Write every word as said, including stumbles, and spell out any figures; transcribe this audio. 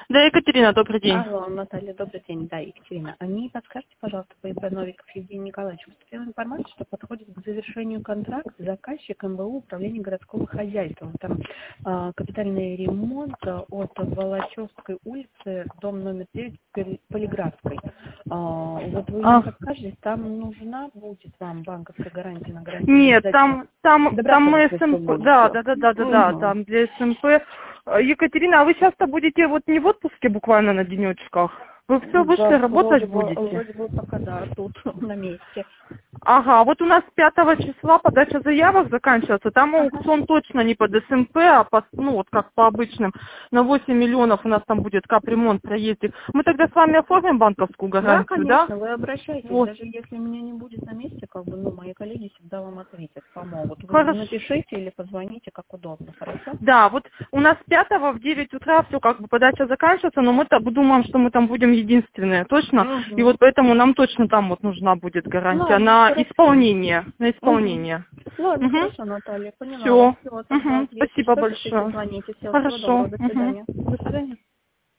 Да, Екатерина, добрый день. Алло, Наталья, добрый день. Да, Екатерина. А не подскажете, пожалуйста, по ИП Новиков Евгений Николаевич, поступила информация, что подходит к завершению контракт заказчик эм бэ у Управления городского хозяйства. Там э, капитальный ремонт от Волочевской улицы, дом номер девять, Полиграфской. Э, вот вы мне подскажете, там нужна будет вам банковская гарантия на гарантию? Нет, там, там, там мы эс эм пэ, да, да, да, да, да, да, Угу. там для эс эм пэ. Екатерина, а вы сейчас-то будете вот не в отпуске буквально на денечках? Вы все вышли, Да, работать вроде бы, будете? вроде бы пока да, тут на месте. Ага, вот у нас пятого числа подача заявок заканчивается. Там Ага. аукцион точно не под эс эм пэ, а по, ну вот как по обычным. На восемь миллионов у нас там будет капремонт, проездик. Мы тогда с вами оформим банковскую Да, гарантию, да? конечно, вы обращайтесь. Вот. Даже если меня не будет на месте, как бы, ну, мои коллеги всегда вам ответят, помогут. Вы Хорошо. напишите или позвоните, как удобно, хорошо? Да, вот у нас пятого в девять утра все как бы подача заканчивается, но мы думаем, что мы там будем единственные, точно. Угу. И вот поэтому нам точно там вот нужна будет гарантия Ладно, на хорошо. исполнение, на Угу. исполнение. Ладно, Угу. хорошо, Наталья, поняла вас. Все. Всего тогда. Угу. Если Спасибо что, пишите, большое. звоните. Всего, всего Хорошо. доброго, до Угу. свидания. До свидания.